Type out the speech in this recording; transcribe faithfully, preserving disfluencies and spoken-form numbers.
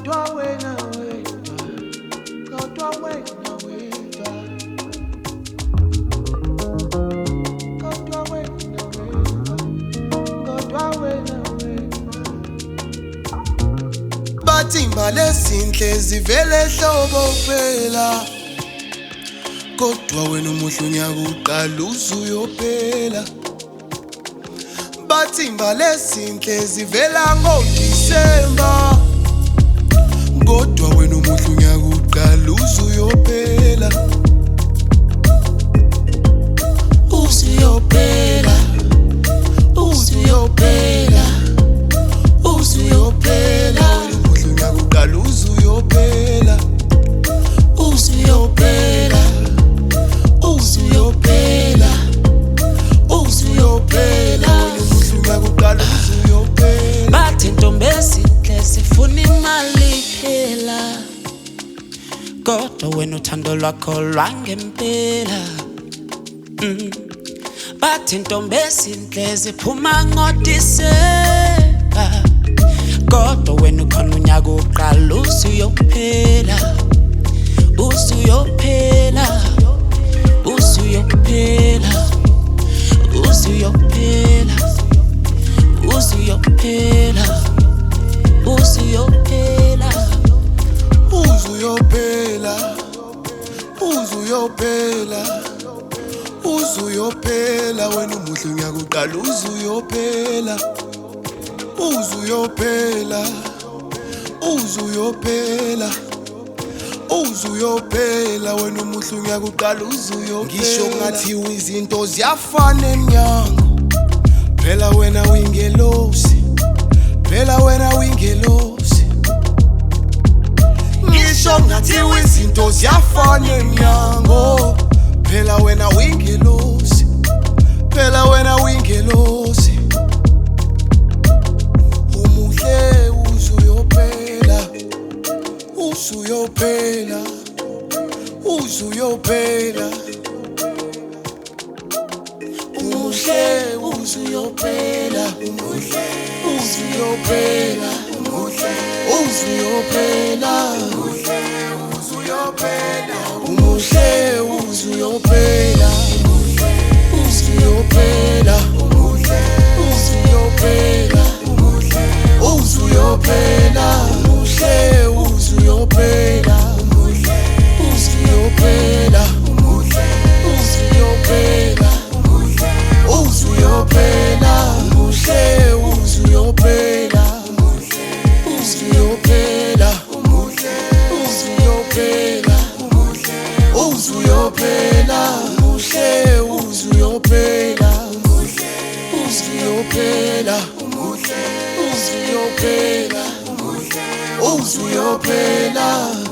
Kodwa wena wena, kodwa wena wena, kodwa wena wena, kodwa wena wena. Bathimba lezinhle zivele ehlobo kuphela, kodwa wena umuhle unyaka uqala uzuyophela. Bathimba lezinhle zivela ngoDisemba, kodwa wena umuhle unyaka uqala uzuyophela. Uzuyophela, uzuyophela, uzuyophela. Wena umuhle unyaka uqala uzuyophela. Uzuyophela, uzuyophela, uzuyophela. Bathi intombi ezinhle zifuna imali phela, kodwa wena uthando lwakho lwangempela. mm. Bathi intombi ezinhle ziphuma ngoDisemba, kodwa wena ukhona unyaka uqala uzuyophela. Uzuyophela, uzuyophela, uzuyophela, uzuyophela, uzuyophela, uzuyophela, uzuyophela, uzuyophela. Wena umuhle unyaka uqala uzuyophela. Uzuyophela, uzuyophela, uzuyophela. Wena umuhle unyaka uqala uzuyophela. Ngisho ngathiwa izinto ziyafana emnyango, phela wena uyingelosi, phela wena uyingelosi. Ngisho ngathiwa izinto ziyafana emnyango, phela wena uyingelosi, phela wena uyingelosi. Umuhle uzuyophela, uzuyophela, uzuyophela. Umuhle uzuyophela, umuhle uzuyophela, umuhle uzuyophela, umuhle uzuyophela, umuhle uzuyophela, umuhle uzuyophela, umuhle uzuyophela, umuhle uzuyophela, umuhle uzuyophela, umuhle uzuyophela, umuhle uzuyophela, uzuyophela, umuhle uzuyophela, uzuyophela, umuhle uzuyophela, uzuyophela, umuhle uzuyophela, uzuyophela, umuhle uzuyophela, uzuyophela.